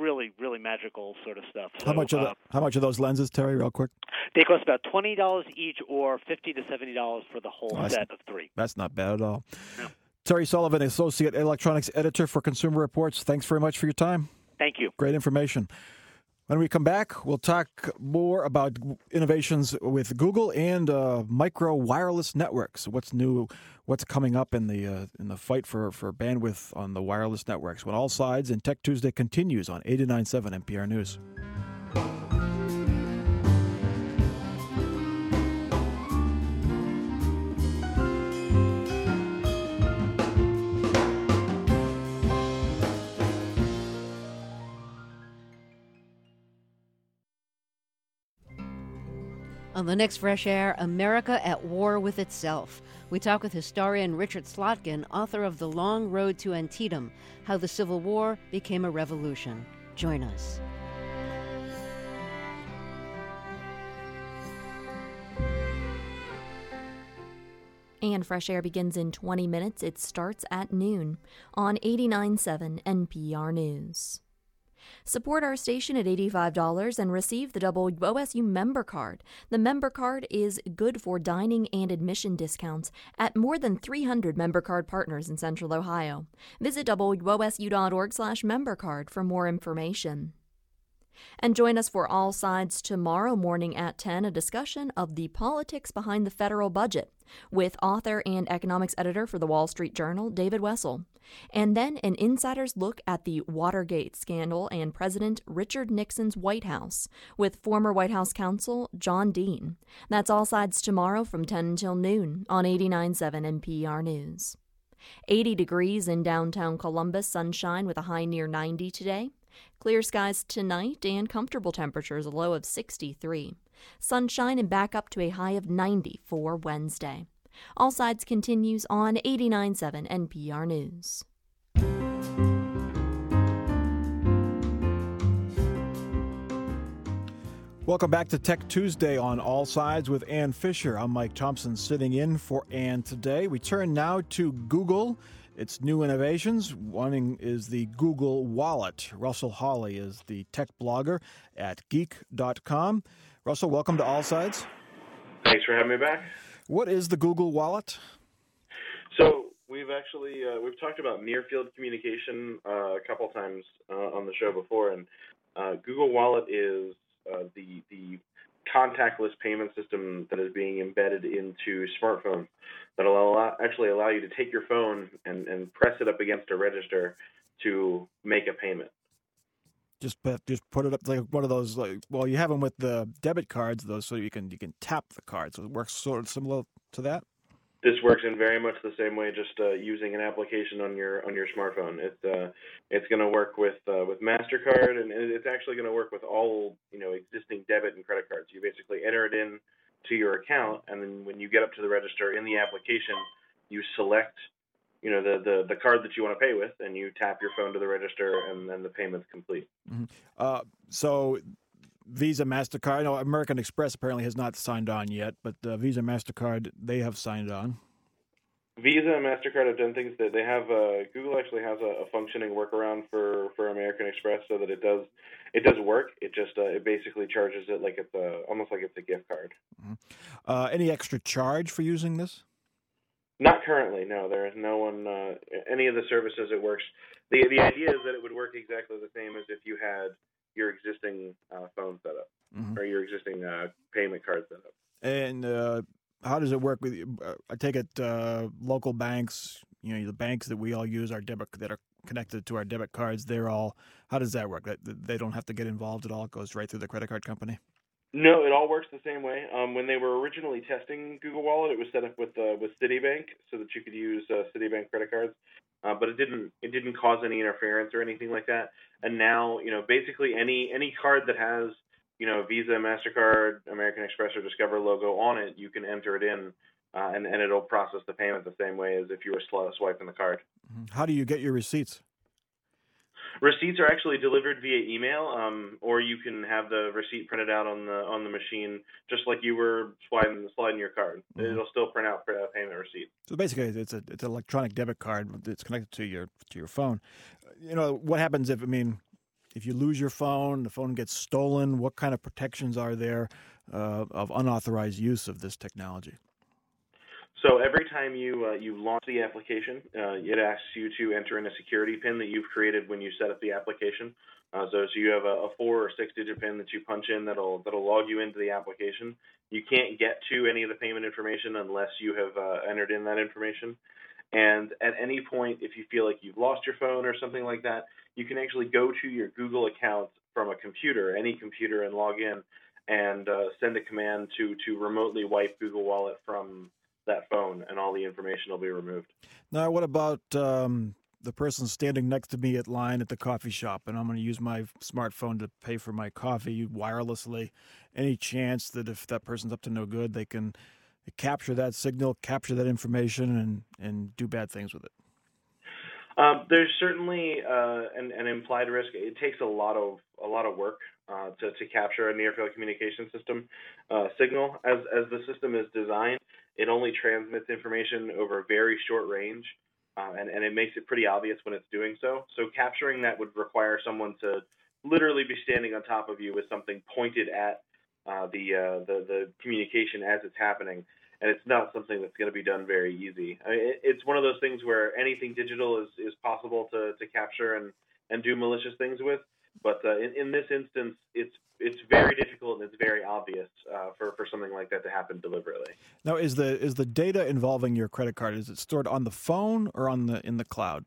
really, really magical sort of stuff. So, How much are the, uh, how much are those lenses, Terry? Real quick. they cost about twenty dollars each, or fifty to seventy dollars for the whole Oh, set of three. That's not bad at all. No. Terry Sullivan, Associate Electronics Editor for Consumer Reports. Thanks very much for your time. Thank you. Great information. When we come back, we'll talk more about innovations with Google and uh, micro wireless networks. What's new? What's coming up in the uh, in the fight for, for bandwidth on the wireless networks? When All Sides and Tech Tuesday continues on eighty-nine point seven N P R News. On the next Fresh Air, America at War with Itself. We talk with historian Richard Slotkin, author of The Long Road to Antietam, How the Civil War Became a Revolution. Join us. And Fresh Air begins in twenty minutes. It starts at noon on eighty-nine point seven N P R News. Support our station at eighty-five dollars and receive the W O S U member card. The member card is good for dining and admission discounts at more than three hundred member card partners in Central Ohio. Visit W O S U dot org slash member card for more information. And join us for All Sides tomorrow morning at ten, a discussion of the politics behind the federal budget with author and economics editor for the Wall Street Journal, David Wessel. And then an insider's look at the Watergate scandal and President Richard Nixon's White House with former White House counsel John Dean. That's All Sides tomorrow from ten until noon on eighty-nine point seven N P R News. eighty degrees in downtown Columbus, sunshine with a high near ninety today. Clear skies tonight and comfortable temperatures, a low of sixty-three. Sunshine and back up to a high of ninety for Wednesday. All Sides continues on eighty-nine point seven N P R News. Welcome back to Tech Tuesday on All Sides with Ann Fisher. I'm Mike Thompson sitting in for Ann today. We turn now to Google. Its new innovations. One is the Google Wallet. Russell Hawley is the tech blogger at geek dot com. Russell, welcome to All Sides. Thanks for having me back. What is the Google Wallet? So we've actually uh, we've talked about near field communication uh, a couple times uh, on the show before, and uh, Google Wallet is uh, the the contactless payment system that is being embedded into smartphones that will allow, actually allow you to take your phone and, and press it up against a register to make a payment. Just put, just put it up like one of those. Like, well, you have them with the debit cards, those, so you can you can tap the card. So it works sort of similar to that. This works in very much the same way, just uh, using an application on your on your smartphone. It's uh, it's going to work with uh, with MasterCard, and it's actually going to work with all you know existing debit and credit cards. You basically enter it in to your account, and then when you get up to the register in the application, you select you know the, the, the card that you want to pay with, and you tap your phone to the register, and then the payment's complete. Mm-hmm. Uh, so. Visa, MasterCard, no, American Express apparently has not signed on yet, but uh, Visa, MasterCard, they have signed on. Visa and MasterCard have done things that they have. Uh, Google actually has a, a functioning workaround for, for American Express so that it does it does work. It just uh, it basically charges it like it's a almost like it's a gift card. Mm-hmm. Uh, any extra charge for using this? Not currently, no. There is no one. Uh, any of the services it works. the The idea is that it would work exactly the same as if you had your existing uh, phone setup mm-hmm. or your existing uh, payment card setup. And uh, how does it work with you? Uh, I take it uh, local banks, you know, the banks that we all use, our debit that are connected to our debit cards. They're all. How does that work? That they don't have to get involved at all. It goes right through the credit card company. No, it all works the same way. Um, when they were originally testing Google Wallet, it was set up with uh, with Citibank so that you could use uh, Citibank credit cards. Uh, but it didn't it didn't cause any interference or anything like that. And now, you know, basically any any card that has, you know, Visa, MasterCard, American Express, or Discover logo on it, you can enter it in, uh, and, and it'll process the payment the same way as if you were sw- swiping the card. How do you get your receipts? Receipts are actually delivered via email, um, or you can have the receipt printed out on the on the machine, just like you were sliding sliding your card. Mm-hmm. It'll still print out a payment receipt. So basically, it's a it's an electronic debit card that's connected to your to your phone. You know what happens if I mean, if you lose your phone, the phone gets stolen, what kind of protections are there uh, of unauthorized use of this technology? So every time you uh, you launch the application, uh, it asks you to enter in a security PIN that you've created when you set up the application. Uh, so, so you have a, a four or six digit PIN that you punch in that'll that'll log you into the application. You can't get to any of the payment information unless you have uh, entered in that information. And at any point, if you feel like you've lost your phone or something like that, you can actually go to your Google account from a computer, any computer, and log in and uh, send a command to to remotely wipe Google Wallet from that phone, and all the information will be removed. Now, what about um, the person standing next to me at line at the coffee shop, and I'm going to use my smartphone to pay for my coffee wirelessly? Any chance that if that person's up to no good, they can capture that signal, capture that information, and, and do bad things with it? Um, there's certainly uh, an, an implied risk. It takes a lot of a lot of work uh, to, to capture a near-field communication system uh, signal. As as the system is designed, it only transmits information over a very short range, uh, and, and it makes it pretty obvious when it's doing so. So capturing that would require someone to literally be standing on top of you with something pointed at uh, the, uh, the the communication as it's happening, and it's not something that's going to be done very easy. I mean, it, it's one of those things where anything digital is, is possible to, to capture and, and do malicious things with, but uh, in, in this instance, it's it's very difficult and it's very obvious uh, for, for something like that to happen deliberately. Now, is the is the data involving your credit card, is it stored on the phone or on the in the cloud?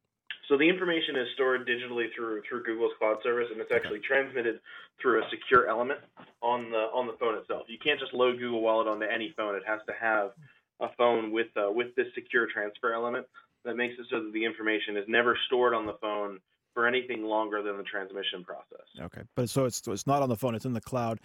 So the information is stored digitally through through Google's cloud service, and it's actually transmitted through a secure element on the on the phone itself. You can't just load Google Wallet onto any phone. It has to have a phone with uh, with this secure transfer element that makes it so that the information is never stored on the phone for anything longer than the transmission process. Okay, but so it's it's not on the phone; it's in the cloud,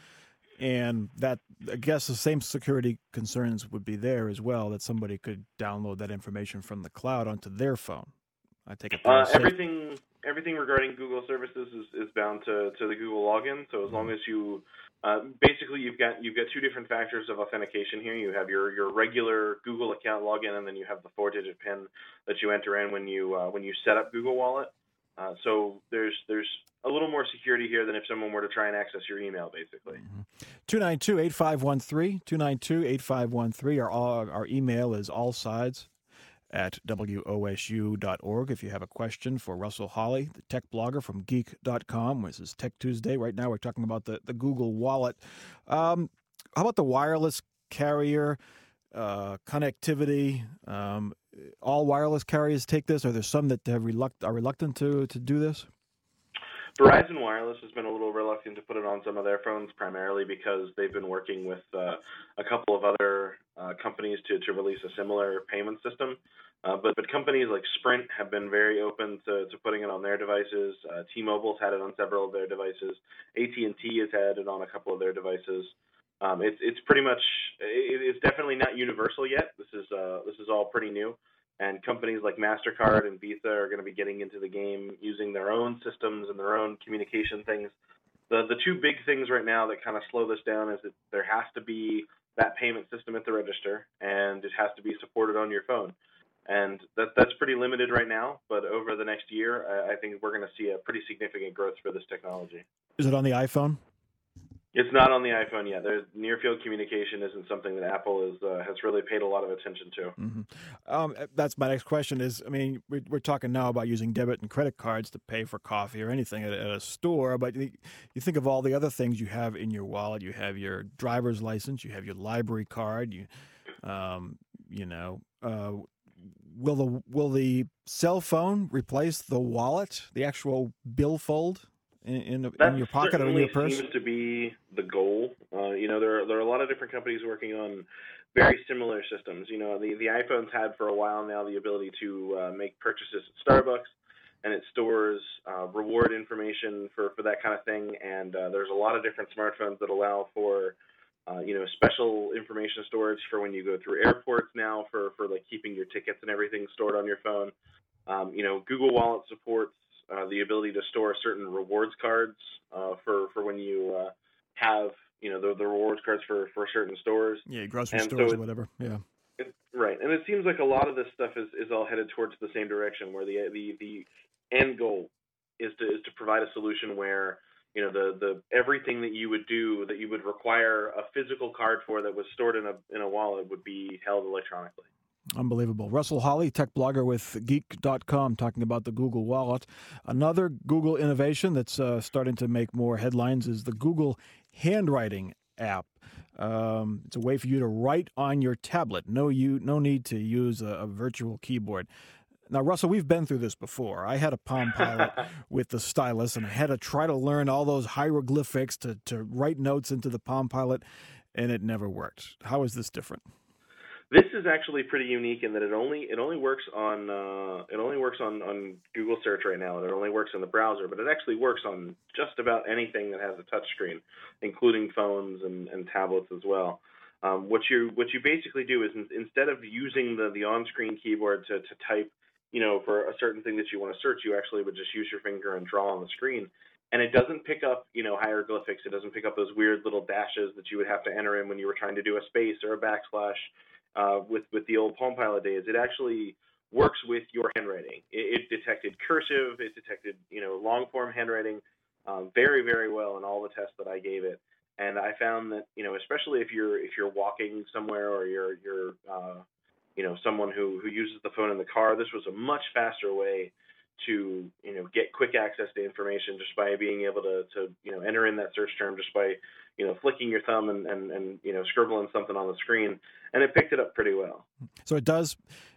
and that I guess the same security concerns would be there as well. That somebody could download that information from the cloud onto their phone. I take it. Uh, everything everything regarding Google services is, is bound to, to the Google login. So as long as you uh, basically you've got you've got two different factors of authentication here. You have your, your regular Google account login, and then you have the four digit PIN that you enter in when you uh, when you set up Google Wallet. Uh, so there's there's a little more security here than if someone were to try and access your email, basically. two nine two, eight five one three, two nine two, eight five one three. Our, our email is allsides at W O S U dot org. If you have a question for Russell Holly, the tech blogger from geek dot com. This is Tech Tuesday. Right now we're talking about the, the Google Wallet. Um, how about the wireless carrier uh, connectivity? Um, all wireless carriers take this? Are there some that have reluct- are reluctant to, to do this? Verizon Wireless has been a little reluctant to put it on some of their phones, primarily because they've been working with uh, a couple of other uh, companies to, to release a similar payment system. Uh, but, but companies like Sprint have been very open to, to putting it on their devices. Uh, T-Mobile's had it on several of their devices. A T and T has had it on a couple of their devices. Um, it's it's pretty much it, it's definitely not universal yet. This is uh, this is all pretty new. And companies like MasterCard and Visa are going to be getting into the game using their own systems and their own communication things. The the two big things right now that kind of slow this down is that there has to be that payment system at the register, and it has to be supported on your phone. And that that's pretty limited right now, but over the next year, I, I think we're going to see a pretty significant growth for this technology. Is it on the iPhone? It's not on the iPhone yet. There's near-field communication isn't something that Apple is, uh, has really paid a lot of attention to. Mm-hmm. Um, that's my next question is, I mean, we're, we're talking now about using debit and credit cards to pay for coffee or anything at, at a store, but you, you think of all the other things you have in your wallet. You have your driver's license, you have your library card, you, um, you know, uh, will the will the cell phone replace the wallet, the actual billfold? In, in, in your pocket or in your purse? That seems to be the goal. Uh, you know, there are, there are a lot of different companies working on very similar systems. You know, the, the iPhone's had for a while now the ability to uh, make purchases at Starbucks, and it stores uh, reward information for, for that kind of thing. And uh, there's a lot of different smartphones that allow for, uh, you know, special information storage for when you go through airports now for, for like keeping your tickets and everything stored on your phone. Um, you know, Google Wallet supports Uh, the ability to store certain rewards cards uh, for, for when you uh, have, you know, the, the rewards cards for, for certain stores. Yeah, grocery and stores so or whatever. Yeah. It, right. And it seems like a lot of this stuff is, is all headed towards the same direction, where the, the, the end goal is to is to provide a solution where, you know, the, the everything that you would do that you would require a physical card for that was stored in a in a wallet would be held electronically. Unbelievable. Russell Holly, tech blogger with geek dot com, talking about the Google Wallet. Another Google innovation that's uh, starting to make more headlines is the Google Handwriting app. Um, it's a way for you to write on your tablet. No, you no need to use a, a virtual keyboard. Now, Russell, we've been through this before. I had a Palm Pilot with the stylus, and I had to try to learn all those hieroglyphics to, to write notes into the Palm Pilot, and it never worked. How is this different? This is actually pretty unique in that it only it only works on uh, it only works on, on Google search right now, and it only works in the browser. But it actually works on just about anything that has a touch screen, including phones and, and tablets as well. Um, what you what you basically do is in, instead of using the, the on-screen keyboard to, to type, you know, for a certain thing that you want to search, you actually would just use your finger and draw on the screen. And it doesn't pick up, you know, hieroglyphics. It doesn't pick up those weird little dashes that you would have to enter in when you were trying to do a space or a backslash. Uh, with, with the old Palm Pilot days, it actually works with your handwriting. It, it detected cursive, it detected, you know, long-form handwriting um, very, very well in all the tests that I gave it. And I found that, you know, especially if you're if you're walking somewhere or you're you're uh, you know, someone who, who uses the phone in the car, this was a much faster way to, you know, get quick access to information just by being able to, to you know, enter in that search term just by, you know, flicking your thumb and, and, and, you know, scribbling something on the screen. And it picked it up pretty well. So it does.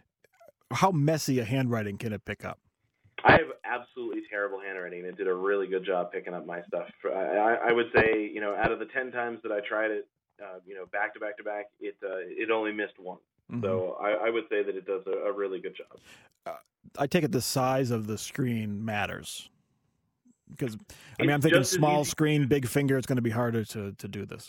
How messy a handwriting can it pick up? I have absolutely terrible handwriting. It did a really good job picking up my stuff. I, I would say, you know, out of the ten times that I tried it, uh, you know, back to back to back, it uh, it only missed once. Mm-hmm. So I, I would say that it does a, a really good job. Uh, I take it the size of the screen matters. Because, I mean, it's I'm thinking small screen, big finger, it's going to be harder to, to do this.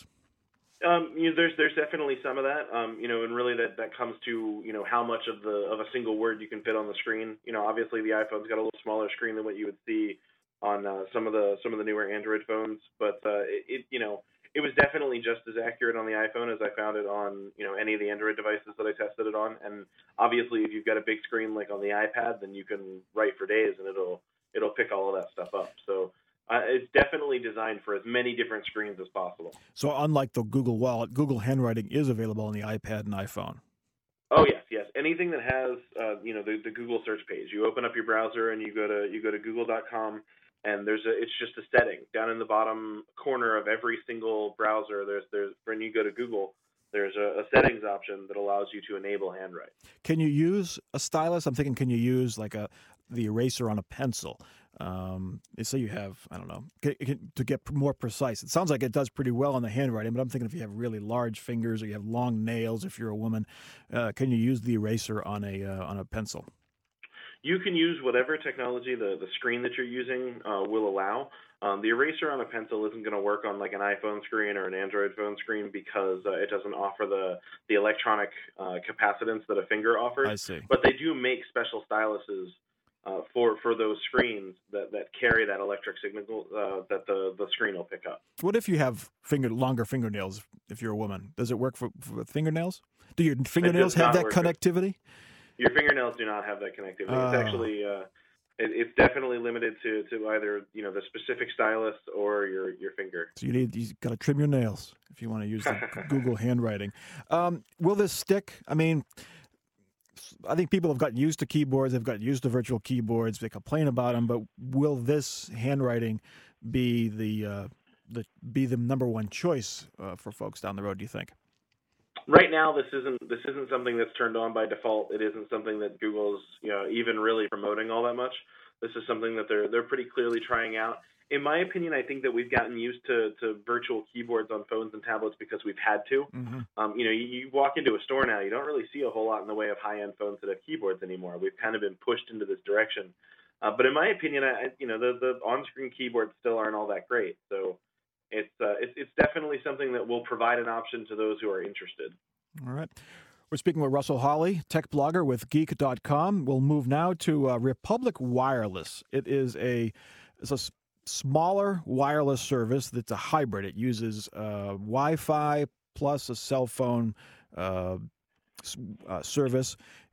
Um, you know, there's there's definitely some of that, um, you know, and really that, that comes to, you know, how much of the of a single word you can fit on the screen. You know, obviously the iPhone's got a little smaller screen than what you would see on uh, some of the some of the newer Android phones, but uh, it, it you know it was definitely just as accurate on the iPhone as I found it on, you know, any of the Android devices that I tested it on. And obviously, if you've got a big screen like on the iPad, then you can write for days and it'll it'll pick all of that stuff up. So. Uh, it's definitely designed for as many different screens as possible. So unlike the Google Wallet, Google Handwriting is available on the iPad and iPhone. Oh yes, yes. Anything that has, uh, you know, the, the Google search page. You open up your browser and you go to you go to google dot com, and there's a it's just a setting down in the bottom corner of every single browser. There's there's when you go to Google, there's a, a settings option that allows you to enable handwrite. Can you use a stylus? I'm thinking, can you use like a the eraser on a pencil? Um, say you have, I don't know, to get more precise. It sounds like it does pretty well on the handwriting, but I'm thinking if you have really large fingers or you have long nails, if you're a woman, uh, can you use the eraser on a uh, on a pencil? You can use whatever technology the, the screen that you're using uh, will allow. Um, the eraser on a pencil isn't going to work on like an iPhone screen or an Android phone screen because uh, it doesn't offer the the electronic uh, capacitance that a finger offers. I see. But they do make special styluses Uh, for, for those screens that, that carry that electric signal uh, that the, the screen will pick up. What if you have finger longer fingernails if you're a woman? Does it work for, for fingernails? Do your fingernails have that connectivity? Your fingernails do not have that connectivity. Oh. It's actually uh, it, it's definitely limited to, to either, you know, the specific stylus or your, your finger. So you need you got to trim your nails if you want to use the Google Handwriting. Um, will this stick? I mean, I think people have gotten used to keyboards. They've gotten used to virtual keyboards. They complain about them, but will this handwriting be the uh, the be the number one choice uh, for folks down the road? Do you think? Right now, this isn't this isn't something that's turned on by default. It isn't something that Google's, you know, even really promoting all that much. This is something that they're they're pretty clearly trying out. In my opinion, I think that we've gotten used to, to virtual keyboards on phones and tablets because we've had to. Mm-hmm. Um, you know, you, you walk into a store now, you don't really see a whole lot in the way of high-end phones that have keyboards anymore. We've kind of been pushed into this direction. Uh, but in my opinion, I, you know, the, the on-screen keyboards still aren't all that great. So it's, uh, it's it's definitely something that will provide an option to those who are interested. All right. We're speaking with Russell Holly, tech blogger with geek dot com. We'll move now to uh, Republic Wireless. It is a it's a smaller wireless service that's a hybrid. It uses uh, Wi-Fi plus a cell phone uh, uh, service.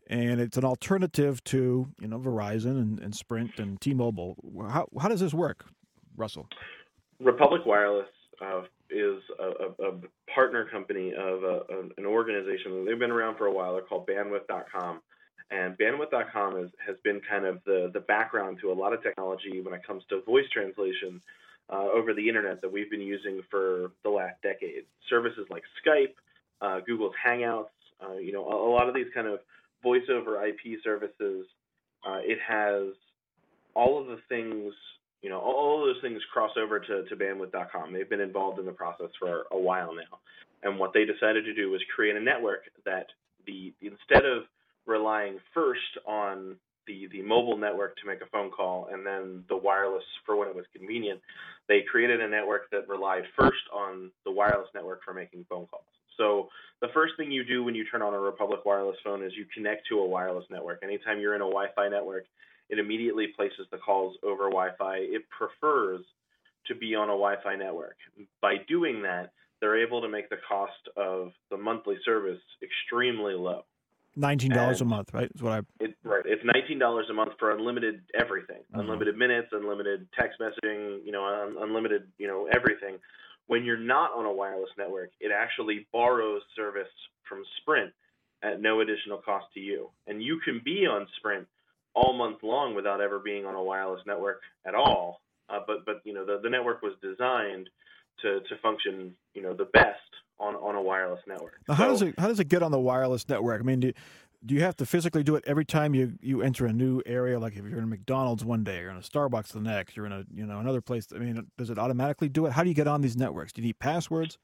and it's an alternative to, you know, Verizon and, and Sprint and T-Mobile. How how does this work, Russell? Republic Wireless uh, is a, a, a partner company of a, an organization. They've been around for a while. They're called bandwidth dot com. And bandwidth dot com is, has been kind of the, the background to a lot of technology when it comes to voice translation uh, over the internet that we've been using for the last decade. Services like Skype, uh, Google's Hangouts, uh, you know, a, a lot of these kind of voice over I P services. Uh, it has all of the things, you know, all of those things cross over to, to bandwidth dot com. They've been involved in the process for a while now. And what they decided to do was create a network that the instead of relying first on the, the mobile network to make a phone call and then the wireless for when it was convenient, they created a network that relied first on the wireless network for making phone calls. So the first thing you do when you turn on a Republic Wireless phone is you connect to a wireless network. Anytime you're in a Wi-Fi network, it immediately places the calls over Wi-Fi. It prefers to be on a Wi-Fi network. By doing that, they're able to make the cost of the monthly service extremely low. nineteen dollars and a month, right? Is what I. It, right. It's nineteen dollars a month for unlimited everything, mm-hmm. unlimited minutes, unlimited text messaging, you know, un- unlimited, you know, everything. When you're not on a wireless network, it actually borrows service from Sprint at no additional cost to you, and you can be on Sprint all month long without ever being on a wireless network at all. Uh, but but you know, the the network was designed to to function, you know, the best on, on a wireless network. Now, how so, does it how does it get on the wireless network? I mean, do, do you have to physically do it every time you, you enter a new area? Like if you're in a McDonald's one day, you're in a Starbucks the next, you're in a you know another place. I mean, does it automatically do it? How do you get on these networks? Do you need passwords?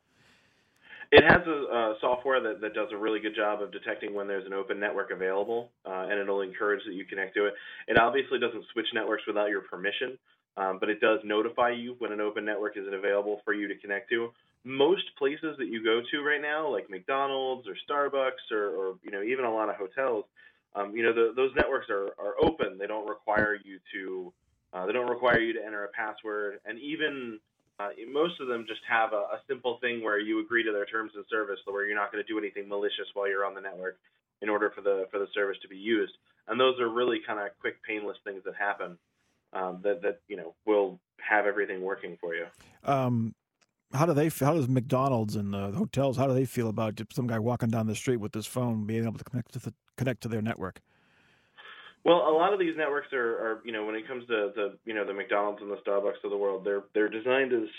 It has a, a software that, that does a really good job of detecting when there's an open network available, uh, and it'll encourage that you connect to it. It obviously doesn't switch networks without your permission, um, but it does notify you when an open network is available for you to connect to. Most places that you go to right now, like McDonald's or Starbucks or, or you know, even a lot of hotels, um, you know, the, those networks are, are open. They don't require you to uh, they don't require you to enter a password, and even uh, most of them just have a, a simple thing where you agree to their terms of service, where you're not going to do anything malicious while you're on the network in order for the for the service to be used. And those are really kind of quick, painless things that happen um, that that you know will have everything working for you. Um. How do they? How does McDonald's and the hotels? How do they feel about just some guy walking down the street with his phone being able to connect to the, connect to their network? Well, a lot of these networks are, are, you know, when it comes to the, you know, the McDonald's and the Starbucks of the world, they're they're designed as,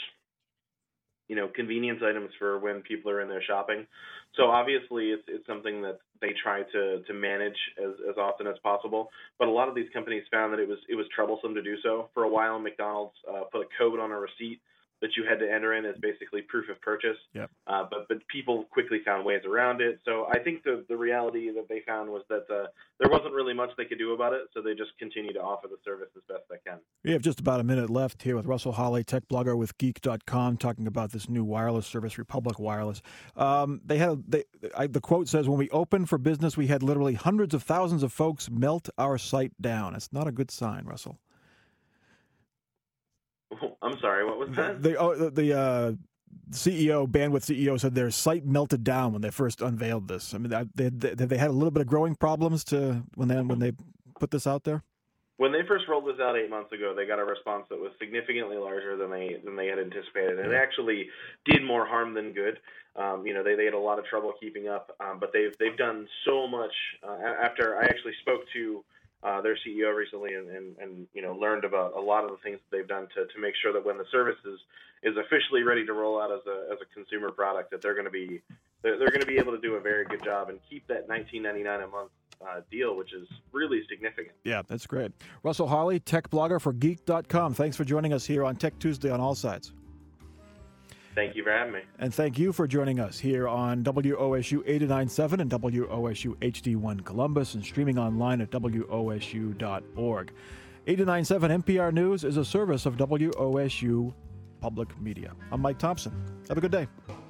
you know, convenience items for when people are in there shopping. So obviously, it's it's something that they try to to manage as, as often as possible. But a lot of these companies found that it was it was troublesome to do so. For a while, McDonald's uh, put a code on a receipt that you had to enter in as basically proof of purchase. Yep. Uh, but but people quickly found ways around it. So I think the, the reality that they found was that uh, there wasn't really much they could do about it, so they just continue to offer the service as best they can. We have just about a minute left here with Russell Holley, tech blogger with geek dot com, talking about this new wireless service, Republic Wireless. Um, they had they, I, the quote says, "When we opened for business, we had literally hundreds of thousands of folks melt our site down." It's not a good sign, Russell. I'm sorry, what was that? The oh, the uh, C E O, Bandwidth C E O, said their site melted down when they first unveiled this. I mean, they they, they had a little bit of growing problems to when they when they put this out there. When they first rolled this out eight months ago, they got a response that was significantly larger than they than they had anticipated, and it actually did more harm than good. Um, you know, they, they had a lot of trouble keeping up, um, but they've they've done so much. Uh, after I actually spoke to Uh, their C E O recently, and, and, and you know learned about a lot of the things that they've done to, to make sure that when the service is, is officially ready to roll out as a as a consumer product, that they're going to be they're, they're going to be able to do a very good job and keep that nineteen ninety-nine a month uh, deal, which is really significant. Yeah, that's great. Russell Holley, tech blogger for geek dot com. Thanks for joining us here on Tech Tuesday on All Sides. Thank you for having me. And thank you for joining us here on W O S U eighty-nine point seven and W O S U H D one Columbus and streaming online at W O S U dot org. eighty-nine point seven N P R News is a service of W O S U Public Media. I'm Mike Thompson. Have a good day.